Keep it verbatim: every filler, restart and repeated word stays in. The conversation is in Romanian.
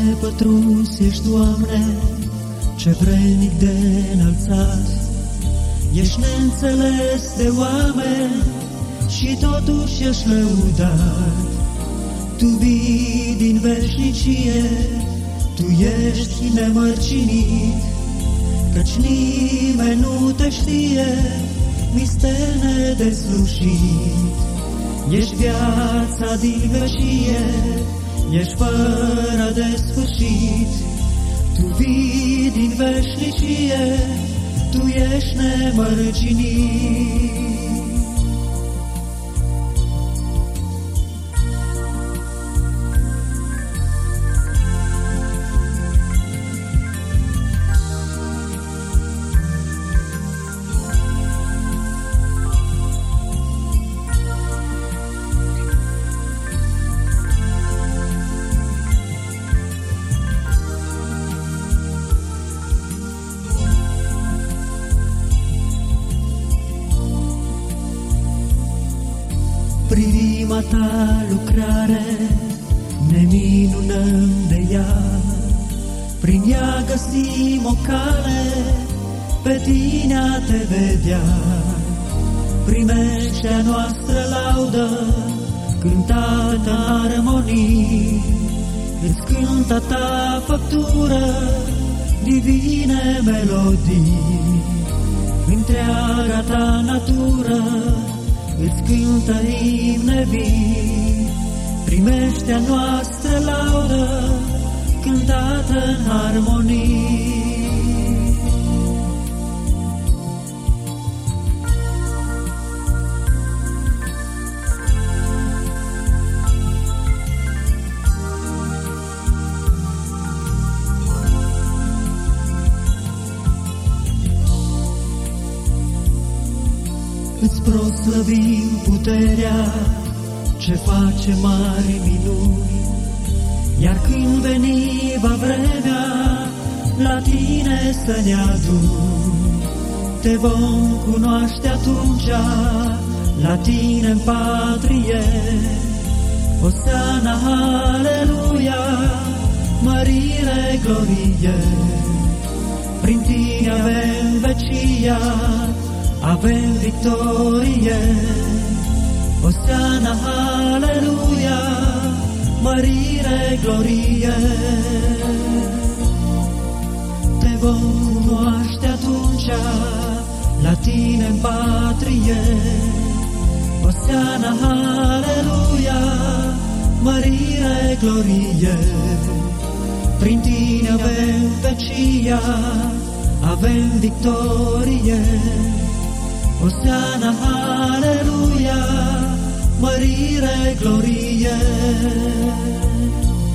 nepătruns ești, Doamne, ce vrednic de înălțat. Ești neînțeles de oameni și totuși ești lăudat. Tu vii din veșnicie, Tu ești nemărcinit, căci nimeni nu te știe, mister nedeslușit. Ești viața din vecie, ești fără de sfârșit. Tu vii din veșnicie, Tu ești nemărginit. Prima Ta lucrare, ne minunăm de ea, prin ea găsim o cale, pe Tine a Te vedea. Primește a noastră laudă, cântată armonii, îți cântă Ta făptură, divine melodii. Întreaga Ta natură îți cântă imne vii, primește a noastră laudă, cântată în armonii. Îți proslăvim puterea ce face mari minuni, iar când veni va vremea, la Tine să ne aduni. Te vom cunoaște atunci, la Tine în patrie. Osana, aleluia, mărire, glorie. Prin Tine avem vecia, avem victorie. Osana, aleluia, mărire, glorie. Te vom cunoaște atunci, la Tine în patrie. Osana, aleluia, mărire, glorie. Prin Tine avem vecia, avem victorie. Osana, aleluia, mărire, glorie.